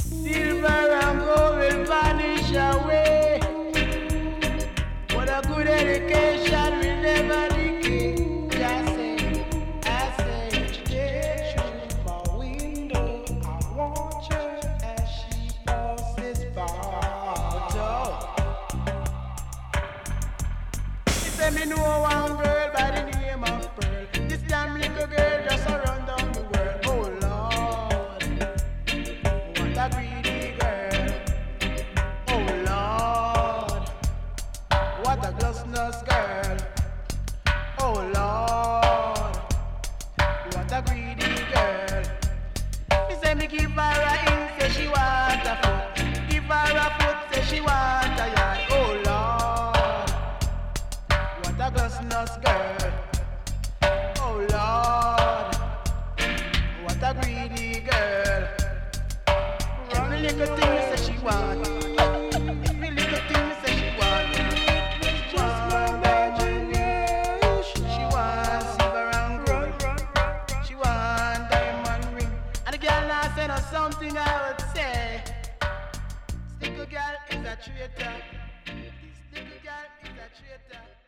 Silver and gold will vanish away. What a good education will never decay. I say, each day through my window, I watch her as she passes by. She say me know one girl by the name of Pearl. This damn little girl just a run down the world. Oh Lord, what a greedy girl. Oh Lord, what a gluttonous girl. Oh Lord, what a greedy girl. Me say me give her a in, say she want a foot. Give her a foot, say she want a yard. Oh Lord, what a gluttonous girl. Oh Lord, what a greedy girl. Every little thing me say she want. Every little thing me say she want. Just my imagination. She want silver and gold. She want diamond ring. And the girl now say no something I would say. This little girl is a traitor. This little girl is a traitor.